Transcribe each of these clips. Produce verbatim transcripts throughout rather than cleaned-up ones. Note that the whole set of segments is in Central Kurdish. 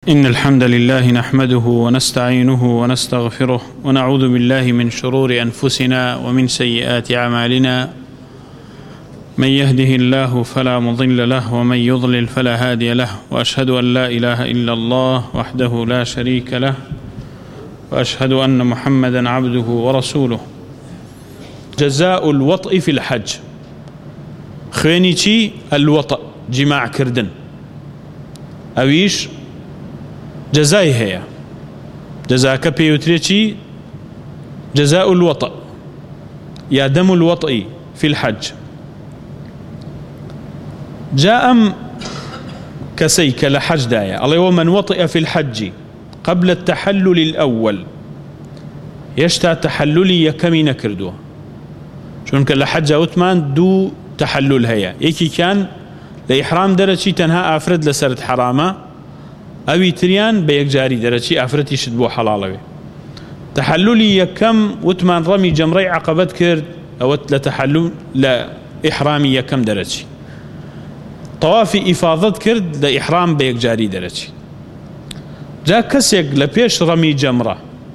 إن الحمد لله نحمده ونستعينه ونستغفره ونعوذ بالله من شرور أنفسنا ومن سيئات أعمالنا. من يهده الله فلا مضل له ومن يضلل فلا هادي له، وأشهد أن لا إله إلا الله وحده لا شريك له، وأشهد أن محمدا عبده ورسوله. جزاء الوطء في الحج، خويني چي الوطء جماع كردن، أويش جزای هەیە. جەزاکە پێوترێکی جەزاء الوطء یا دم الوطء في الحج. جاء أم كسيك لحج دايا الله ومن وطئ في الحج قبل التحلل الأول يشتا تحللي يكمي نكردوه. چونك لحج أوتمان دو تحلل هيا، يكي كان لإحرام درجي تنها أفرد لسرد حرامة، أوي تريان بيكجاري درجي أفرتي شد بو حلالوي. تحللي يكم وتمان رمي جمري عقبت كرد أوت لتحلل لإحرامي يكم درجي. طوافي إفاضت كرد لإحرام بيكجاري درجي. جا كسيك لبيش رمي جمرة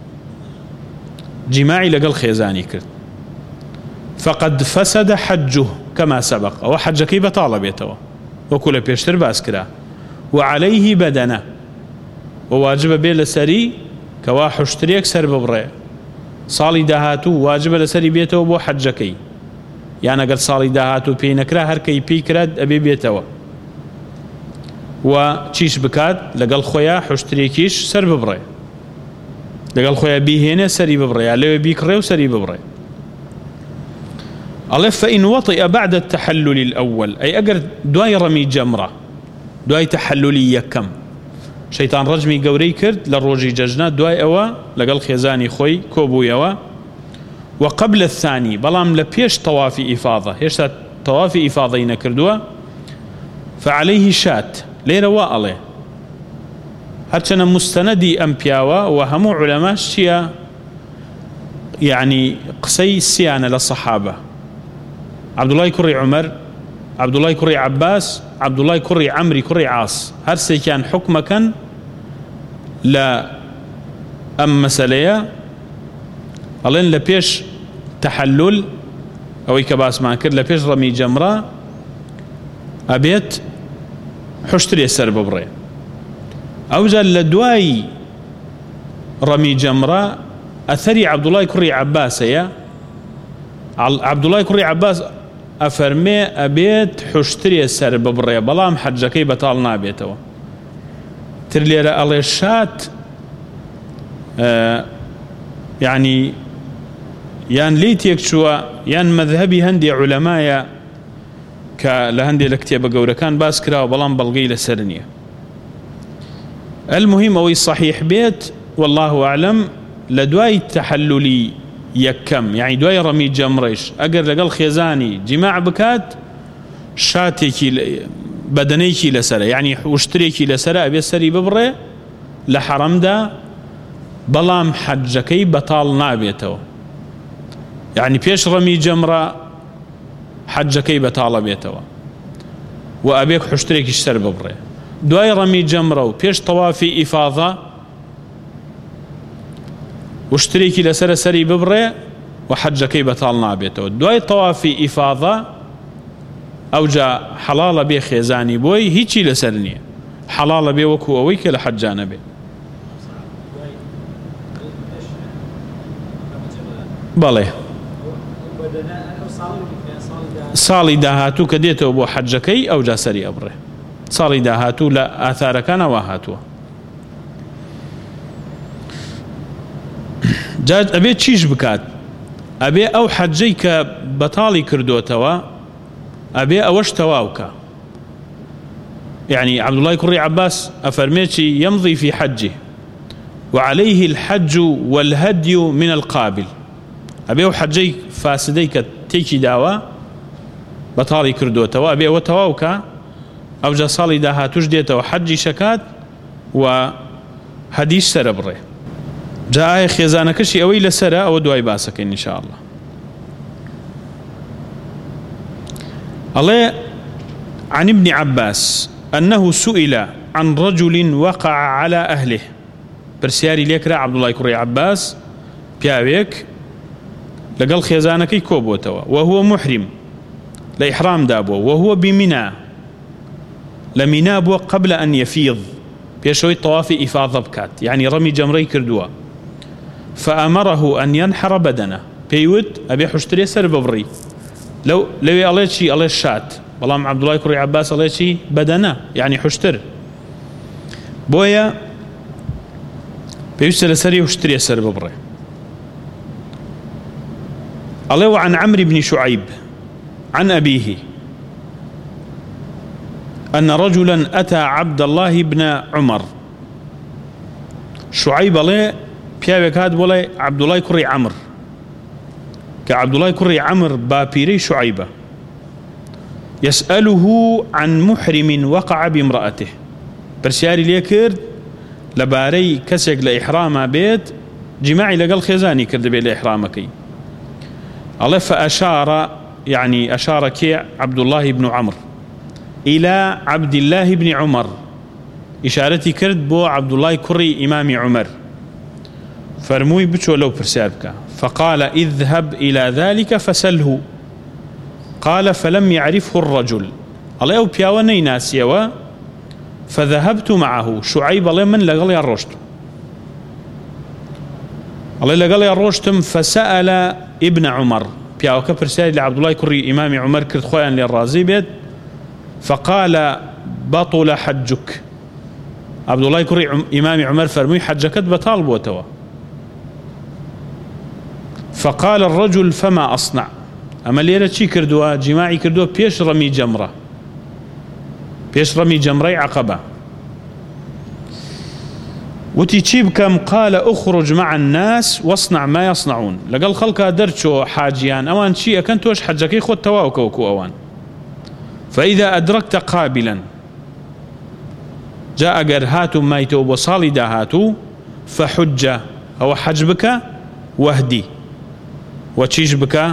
جماعي لقل خيزاني كرد، فقد فسد حجه كما سبق، أو حجكي بطالة بيتوا وكل بيشتر باسكرا، وعليه بدنه، وواجب بيه لسري كوا حشتريك سر ببري. صالي داهاتو واجب لسري بيتو بو حجكي، يعني قد صالي داهاتو بي نكرا هركي بي كرد أبي بيتو وچيش بكات لقل خويا حشتريكيش سر ببري، لقل خويا بي هنا سري ببري، عليه بي كريو سري ببري. الله فإن وطئ بعد التحلل الأول، أي أقر دواي رمي جمرة دواي تحللي يكم شيطان رجمي قوري كرد للروجي ججنا دواي أوا لقل خيزاني خوي كوبو يوا. وقبل الثاني بلام لبيش طوافي إفاضة، هيشتا طوافي إفاضة ينكردوا، فعليه شات ليرا وآله. هرچنا مستندي أمبياوا وهمو علماء شيا يعني قسي السيانة للصحابة، عبد الله كري عمر، عبد الله كري عباس، عبد الله كري عمري كري عاص، هرسي كان حكمه كان لا أم مسألة ألين لبيش تحلل أو يكباس ما كر لبيش رمي جمرة أبيت حشتري السر ببري، أو جال لدواي رمي جمرة أثري عبد الله كري عباس. يا عبد الله كري عباس أفرمي أبيت حشتري السر ببري بلام حجكي بطال نابيتو. ترليرا الله الشات آه يعني يان ليت يكشوا يان مذهبي هندي علماء كلهندي لكتيبة قورة كان باسكرا وبلام بلغي لسرنية. المهم هو الصحيح بيت والله أعلم لدواي التحللي يكم، يعني دواي رمي جمريش أقر لقل خيزاني جماع بكات شاتيكي بدنيكي لسرة، يعني وشتريكي لسرة أبي سري ببري لحرم دا بلام حجكي بطال نابيتو، يعني بيش رمي جمرة حجكي بطال بيتو وأبيك حشتريكي سر ببري. دواي رمي جمرة وبيش طوافي إفاضة واشتريكي لسر سري ببري وحجكي بطال نابيتو. دواي طوافي إفاضة أو جاء حلال بي خيزاني بوي هيجي لسرني حلال بي وكو أويك لحجان بي. بالي صالي داهاتو كديتو بو حجكي أو جا سري أبري، صالي داهاتو لا آثار كان واهاتو. جاج أبي تشيش بكات، أبي أو حجيك بطالي كردوتوا، أبي أوش تواوكا. يعني عبد الله كري عباس أفرميتي يمضي في حجه وعليه الحج والهدي من القابل. أبي أو حجيك فاسديك تيكي داوا بطالي كردوتوا، أبي أو تواوكا أو جصالي داها تجديته وحجي شكات وهديش سربري. جاء خيزانة كشي أوي لسرة أو دواي باسك إن شاء الله. الله عن ابن عباس أنه سئل عن رجل وقع على أهله برسياري ليكرا عبد الله كري عباس بياويك لقل خيزانكي كوبوتوا وهو محرم لإحرام دابو وهو بمنى لمنى بو قبل أن يفيض بيشوي طواف إفاضة بكات يعني رمي جمري كردوا فأمره أن ينحر بدنه بيود أبي حشتري سر ببري لو لو الله شيء الله الشات والله عبد الله كري عباس الله شيء بدنه يعني حشتر بويا بيوصل سري وحشتري سر ببري الله وعن عمرو بن شعيب عن أبيه أن رجلا أتى عبد الله بن عمر شعيب الله بيابك هاد بولاي عبد الله كري عمر كعبد الله كري عمر بابيري شعيبة يسأله عن محرم وقع بامرأته برسياري ليكرد لباري كسك لإحرام بيت جماعي لقل خيزاني كرد بي لإحرامكي الله فأشار يعني أشار كي عبد الله بن عمر إلى عبد الله بن عمر إشارتي كرد بو عبد الله كري إمام عمر فرموي بچو لو برسابك فقال اذهب إلى ذلك فسله قال فلم يعرفه الرجل الله أو بياوني ناسيوا فذهبت معه شعيب الله من لقل يا الرشد الله لقل يا الرشتم فسأل ابن عمر بياوك برسالة لعبد الله كري إمام عمر كرد خويا للرازي بيت فقال بطل حجك عبد الله كري إمام عمر فرمي حجك بطال بوتوا فقال الرجل فما أصنع أما ليرة شي كردوا جماعي كردوا بيش رمي جمرة بيش رمي جمرة عقبة وتيجيب كم قال أخرج مع الناس واصنع ما يصنعون لقال خلقها درتشو حاجيان أوان شيء كنتوش حجكي خد تواوكوكو أوان فإذا أدركت قابلا جاء قرهات ما يتوب وصالي داهاتو فحج أو حج بك وهدي وتشيش بك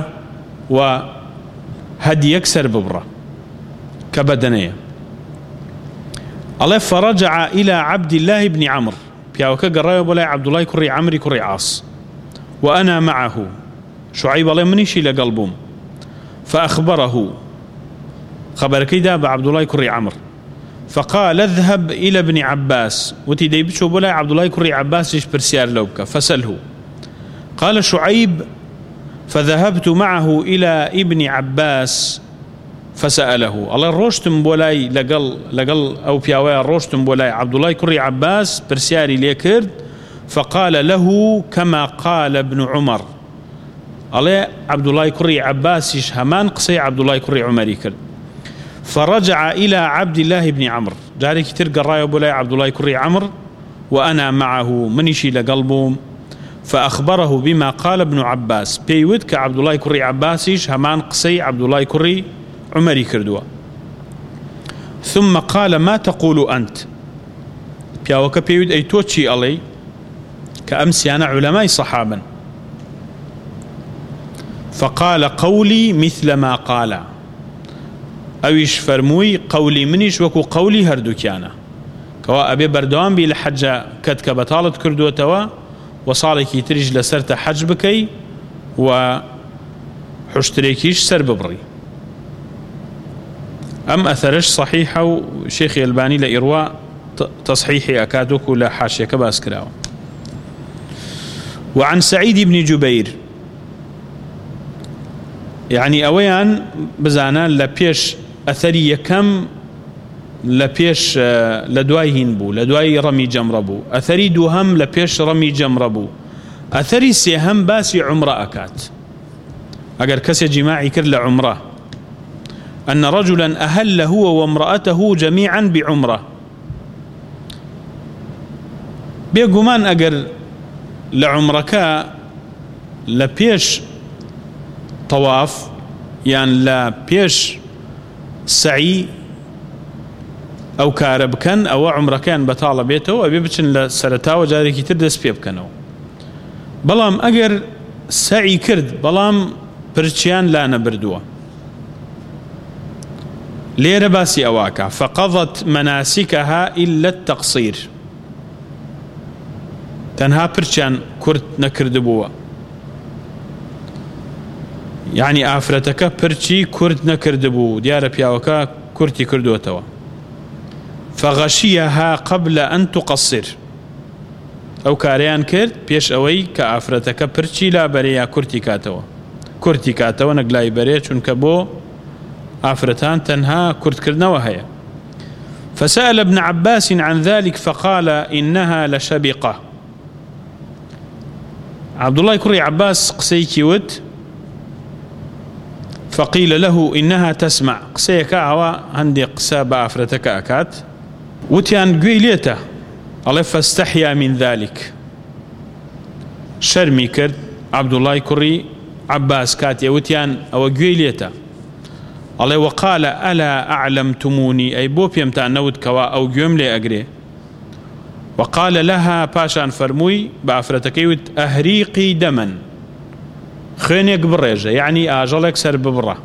وهدي يكسر ببرة كبدنية الله فرجع إلى عبد الله بن عمرو بياوكا قرأي بولاي عبد الله كري عمري كري عاص وأنا معه شعيب الله منيشي لقلبهم فأخبره خبر كيدا بعبد الله كري عمرو فقال اذهب إلى ابن عباس وتي ديبشو بولاي عبد الله كري عباس يش برسيار لوكا فسله قال شعيب فذهبت معه إلى ابن عباس فسأله الله روشتم بولاي لقل لقل أو بياوي روشتم بولاي عبد الله كري عباس برسياري ليكرد فقال له كما قال ابن عمر الله عبد الله كري عباس يشهمان قصي عبد الله كري عمري كرد فرجع إلى عبد الله بن عمرو جاري كتير قرايا بولاي عبد الله كري عمرو وأنا معه منشي لقلبهم فأخبره بما قال ابن عباس بيود كعبد الله كري عباسيش همان قصي عبد الله كري عمري كردوا ثم قال ما تقول أنت بياوك بيود أي توتشي علي كأمس أنا علماء صحابا فقال قولي مثل ما قال أويش فرموي قولي منيش وكو قولي هردو كيانا كوا أبي بردوان بي لحجة كدك بطالة كردو توا وصالكي تريج لسرت حج بكي وحشتريكيش سر ببري أم أثرش صحيحة وشيخ الباني لإرواء تصحيحي أكادوك ولا حاشية كباس كراو. وعن سعيد بن جبير يعني أويان بزانا لبيش أثري كم لبيش لدواي هنبو لدواي رمي جمربو أثري دوهم لبيش رمي جمربو أثري سيهم باسي عمره أكات أجر كسي جماعي كر عمره أن رجلا أهل هو وامرأته جميعا بعمره بيقومان أجر لعمرك لبيش طواف يعني لبيش سعي أو كارب كان أو عمره كان بطالة بيته أبي بتشن لسرتا وجاري كتير دس بيب كانوا بلام أجر سعي كرد بلام برشيان لا نبردوه ليرة باسي أواكا فقضت مناسكها إلا التقصير تنها برشان كرت نكردبوا يعني آفرتك برشي كرت نكردبوا ديار بياوكا كرتي كردوتوا فغشيها قبل أن تقصر أو كاريان كرت بيش أوي كآفرتك برشي لا بريا كرتي كاتوا كرتي كاتوا نقلاي بريا چونك بو آفرتان تنها كرت كردنا وهي. فسأل ابن عباس عن ذلك فقال إنها لشبقة. عبد الله كري عباس قسيكي ود فقيل له إنها تسمع قسيك عوا عندي قساب آفرتك أكات وتيان قويليته الله فاستحيا من ذلك شرمي كرد عبد الله كري عباس كاتيا وتيان أو قويليته الله وقال ألا أعلمتموني أي بوب يمتع نود كوا أو جملة أجري وقال لها باشان فرموي بأفرتكيوت أهريقي دما خينيك بريجة يعني آجلك سر ببرة.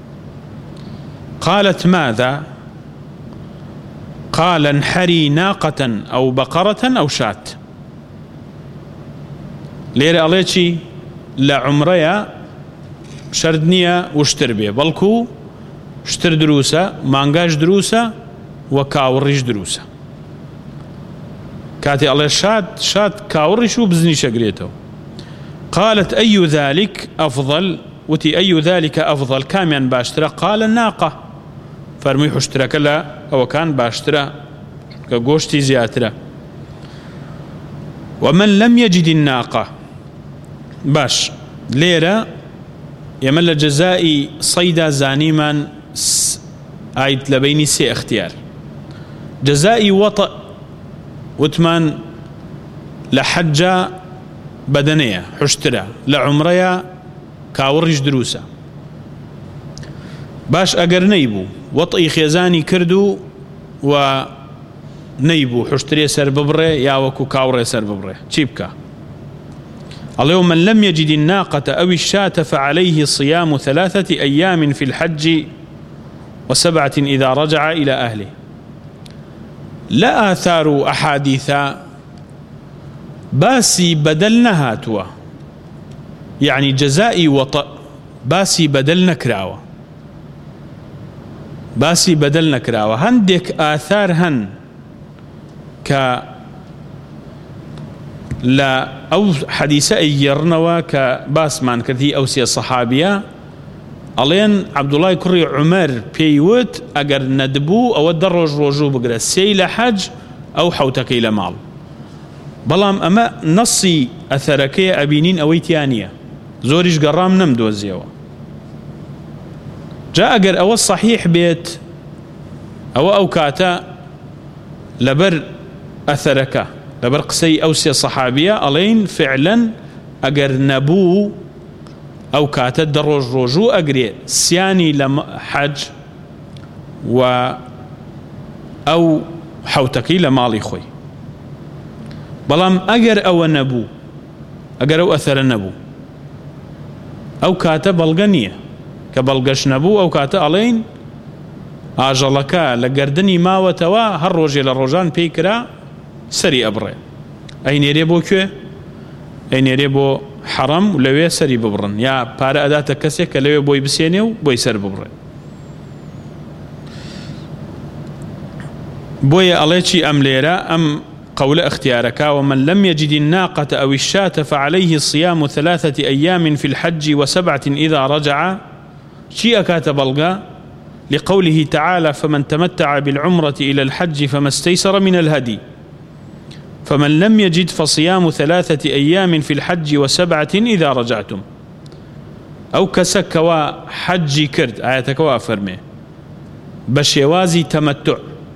قالت ماذا؟ قال انحري ناقة أو بقرة أو شاة. ليري أليتشي لعمريا شردنيا وشتر بيه بلكو شتر دروسة مانجاش دروسة وكاوريش دروسة كاتي الله شاد شاد كاوريش وبزني شقريته. قالت أي ذلك أفضل وتي أي ذلك أفضل كاميان باشترى قال الناقة فرمي حشترى كلا أو كان باشترى كقوشتي زياترى. ومن لم يجد الناقة باش ليرة يمل جزائي صيدا زانيما آيت لبيني سي اختيار جزائي وطأ وثمان لحجة بدنية حشترة لعمرية كاورج دروسة باش أقر نيبو وطئي خيزاني كردو ونيبو حشترية سر ببري يا وكو كاوري سر ببري تشيبكا. اليوم من لم يجد الناقة أو الشاة فعليه صيام ثلاثة أيام في الحج وسبعة إذا رجع إلى أهله. لا آثار أحاديث باسي بدلنا هاتوا يعني جزائي وطأ باسي بدلنا كراوة باسي بدلنا كراوة هندك آثار هن ك لا أو حديثة يرنوا كباس مان كذي أو سي الصحابية ألين عبد الله كري عمر بيوت أجر ندبو أو الدرج رجو بقرا سيل حج أو حوتك إلى مال بلام أما نصي أثركي أبينين أو تيانية زوريش قرام نمدو الزيوة جاء أجر أو الصحيح بيت أو أو كاتا لبر أثركه لبرقسي أوسي صحابية ألين فعلا أجر نبو أو كاتت دروج روجو أجري سياني لم حج و أو حوتكي لمالي خوي بلام أجر أو نبو أجر أو أثر نبو أو كاتب بلغنية كبلغش نبو أو كاتب ألين آجلكا لقردني ما وتوا هالروجي للروجان بيكرا سري أبري أي نيري بو كوي أي نيري بو حرم ولوي سري ببرن يا بارا أداة كسي كلوي بوي بسينيو بوي سر ببري بوي أليتشي أم ليرا أم قول اختيارك. ومن لم يجد الناقة أو الشاة فعليه صيام ثلاثة أيام في الحج وسبعة إذا رجع شيء كاتب الغا لقوله تعالى فمن تمتع بالعمرة إلى الحج فما استيسر من الهدي فمن لم يجد فصيام ثلاثة أيام في الحج وسبعة إذا رجعتم. أو كسكوا حج كرد آياتكوا فرمي بشيوازي تمتع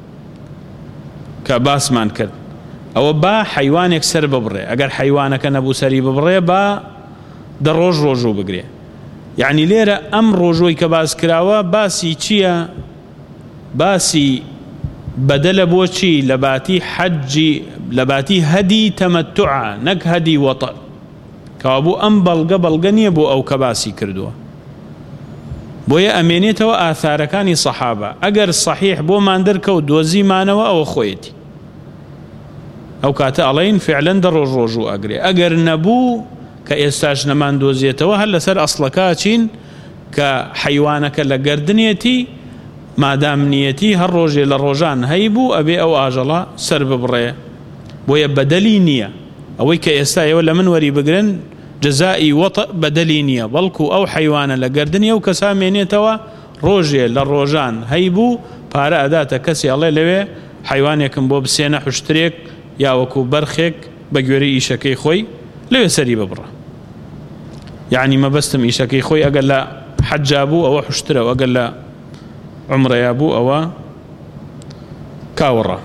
كباس مان كرد أو با حيوانك سر ببري أقر حيوانك نبو سري ببري با در روج روجو بقري يعني ليرة أم روجوي كباس كراوا باسي چيا باسي بدل بوشي لباتي حجي لباتي هدي تمتع نك هدي وطأ كابو أم بلغ بلغني بو أو كباسي كردوا بۆیە ئەمێنێتەوە ئاثارەکانی سەحابە. ئەگەر صحیح بۆمان دەرکەوت دۆزیمانەوە ئەوە خۆیەتی، ئەو کاتە ئەڵێن فعلەن دە ڕۆژ ڕۆژوو ئەگرێ. ئەگەر نەبوو کە ئێستاش نەمان دۆزیێتەوە هەر لەسەر ئەسڵەکە چین کە حیوانەکە لە گەردنێتی مادام نیەتی هەر ڕۆژێ لە ڕۆژان هەیبوو ئەبێ ئەو ئاژەڵە سەر ببڕێ. بۆیە بەدەلی نییە ئەوەی کە ئێستا ئێوە لە من وەری بگرن جەزائی وەطە بەدەلی نییە، بەڵکو ئەو حیوانە لە گەردنی ئەو کەسا مێنێتەوە ڕۆژێ لە ڕۆژان هەیبوو پارە ئەداتە کەسی ئەڵێ لەوێ حیوانێکم بۆ بسێنە حوشترێک یا وەکو بەرخێک بە گوێرەی ئیشەکەی خۆی لەوێ سەری ببڕە. یعنی مەبەستم ئیشەکەی خۆی ئەگەر لە حەجا بوو ئەوە حوشترە و ئەگەر لە عمرەیە بوو ئەوە کاوەڕە.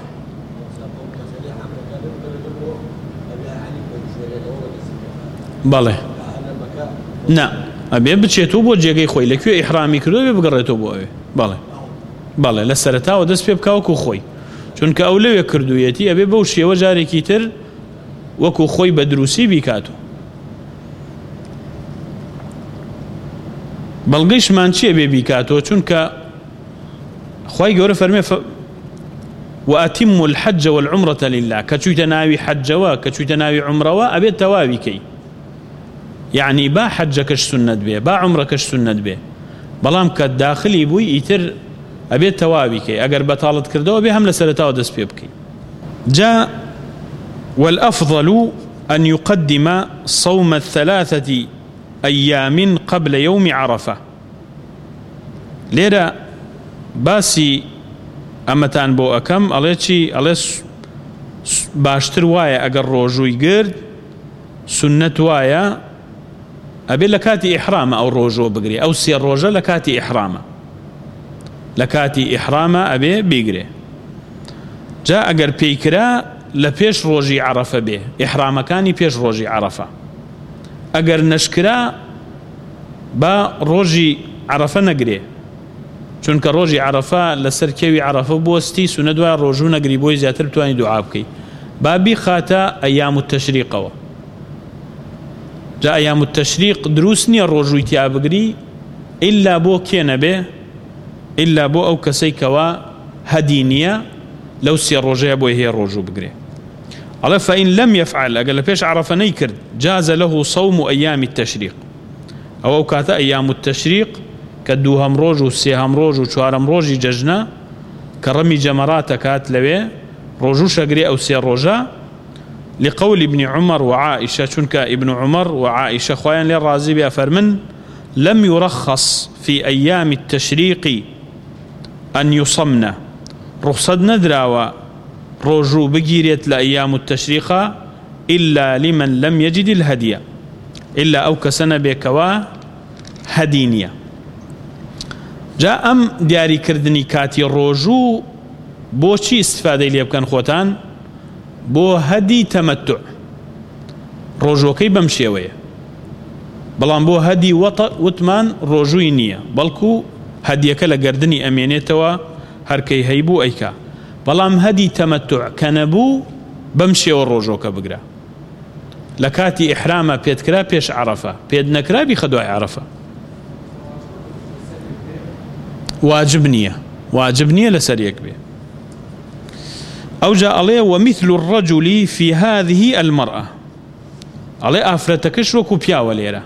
بەڵێ نا ئەبێ بچێتەوە بۆ جێگەی خۆی لەکوێ ئیحرامی کردو بێ بگەڕێتەوە بۆ ئەوێ. بەڵێ بەڵێ لە سەرەتاوە دەست پێ بکاوەکو خۆی، چونکە ئەو لەوێ کردوویەتی ئەبێ بەو شێوە جارێکی تر وەکو خۆی بە دروستی بیکاتەوە. بەڵگەیشمان چییە بێ بیکاتەوە؟ چونکە خوای گەورە فەرمێ وأتموا الحج والعمرة لله، كچويت ناوي حجوا كچويت ناوي عمروا أبيت تواوي كي، يعني با حجكش سنة بيه با عمركش سنة بيه، بلام كداخلي بوي يتر أبيت تواوي كي، أجر بطالت كردوا بيه هم لسلتاو دس بيبكي. جاء والأفضل أن يقدم صوم الثلاثة أيام قبل يوم عرفة. ليرة باسي ئەمەتان بۆ ئەەکەم ئەڵێ چی ئەڵێ باشتر وایە ئەگەر ڕۆژووی گرد سنەت وایە ئەبێ لە کاتی ئیحرامە ئەو ڕۆژۆ بگرێ، ئەو سێ ڕۆژە لە کاتی ئیحرامە لە کاتی ئیحرامە ئەبێ بیگرێ. جا ئەگەر پێیکرا لە پێش ڕۆژی عەرەفە بێ، ئیحرامەکانی پێش ڕۆژی عەرەفە. ئەگەر نەشکرا با ڕۆژی عەرەفە نەگرێ، چونکە ڕۆژی عەرەفە لەسەر کێوی عەرەفە بۆستی سونە دوای ڕۆژوو نەگری بۆی زیاتر بتوانی دوعا بکەی. با بیخاتە ئەیام التەشریقەوە. جا ئەیام التەشریق دروست نییە ڕۆژووی تیا بگری ئیلا بۆ کێ نەبێ، ئیلا بۆ ئەو کەسەی کەوا هەدی نییە لەو سێ ڕۆژەیە بۆی هەیە ڕۆژوو بگرێ. ئەڵێ فەئین لەم یەفعەل، ئەگەر لە پێش عەرەفە نەیکرد جازە لەهو صەوم ئەیامی التەشریق، ئەوە ئەو کاتە ئەیام التەشریق کە دووهەم ڕۆژ و سێهەم ڕۆژ و چوارەم ڕۆژی جەژنە کە ڕەمی جەمەراتە کات لەوێ ڕۆژوو شەگرێ ئەو سێ ڕۆژە. لقول ابن عمر وعائشة، چونکە ابن عمر وعائشة خوایان لێ ڕازی بێ فەرمن لم يرخص في أيام التشريق أن يصمن، رخصت ندراوە ڕۆژوو بگیرێت لە ئەیام التەشریقە إلا لمن لم يجد الهدي، إلا ئەو کەسە نەبێکەوە هەدی نییە. جا ئەم دیاریکردنی کاتی ڕۆژوو بۆچی استفادەی لێ بکەن خۆتان؟ بۆ هەدی تەمەتوع، ڕۆژۆکەی بەم شێوەیە. بەڵام بۆ هەدی وەتە وتمان ڕۆژووی نییە، بەڵکو هەدیەکە لە گەردنی ئەمێنێتەوە هەرکەی هەیبوو ئەیکا. بەڵام هەدی تەمەتوع کە نەبوو بەم شێوە ڕۆژۆکە بگرە. لە کاتی ئیحرامە پێتکرا پێش عەرەفە، پێت نەکرا بیخە دوای عەرەفە. واجب نییە، واجب نییە لەسەر یەک بێ. ئەو جا ئەڵێ ومثل الرجل في هذه المرأة، ئەڵێ ئافرەتەکەش وەکو پیاوە لێرە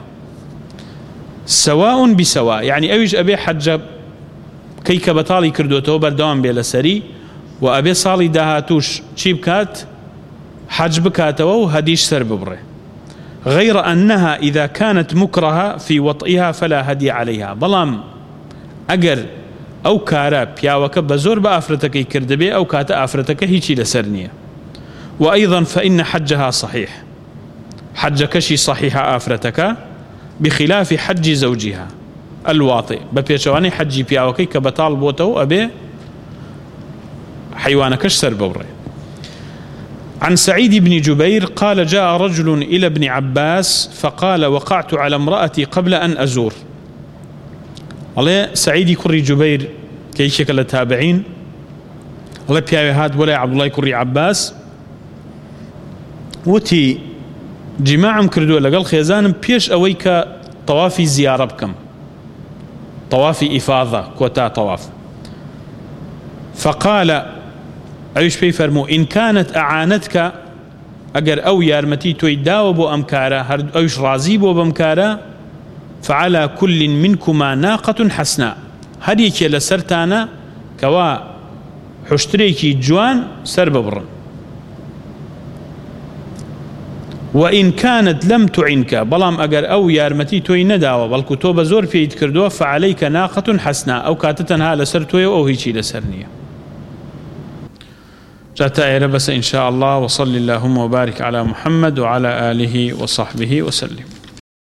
سواء بسواء، يعني ئەویش ئەبێ حەجە کەی کە بەتاڵی کردوێتەوە بەردەوام بێ لەسەری و ئەبێ ساڵی داهاتوش چی بکات؟ حەج بکاتەوە و هەدیش سەر ببڕێ. غير أنها إذا كانت مكرهة في وطئها فلا هدي عليها. بەڵام ئەگەر ئەو کارە پیاوەکە بە زۆر بە ئافرەتەکەی کردبێ ئەو کاتە ئافرەتەکە هیچی لەسەر نییە. وأيضا فإن حجها صحيح، حجەکەشی صحيحة ئافرەتەکە بخلاف حج زوجها الواطئ، بە پێچەوانەی حەجی پیاوەکەی کە بەتاڵ بۆتەوە ئەبێ حیوانەکەش سەر ببڕێ. عن سعيد بن جبير قال جاء رجل إلى ابن عباس فقال وقعت على امرأتي قبل أن أزور. الله سعيد كري جبير كي شكل التابعين، الله بياوي هاد ولا عبد الله كري عباس وتي جماعم كردو لقال خيزانم بيش أويك طوافي زيارة بكم، طواف إفاضة كوتا طواف. فقال أيش بي فرمو إن كانت أعانتك أجر أو يارمتي تويداو بو أمكارا أيش رازي بو بمكارا فعلى كل منكما ناقة حسناء هديك لسرتانا كوا حشتريكي جوان سر ببرن. وإن كانت لم تعنك بلام أجر أو يارمتي توي نداوة بل كتوب زور في يتكردوه فعليك ناقة حسناء أو كاتتنها لسرتوي أو هيشي لسرنية. جاء بس إن شاء الله. وصل اللهم وبارك على محمد وعلى آله وصحبه وسلم.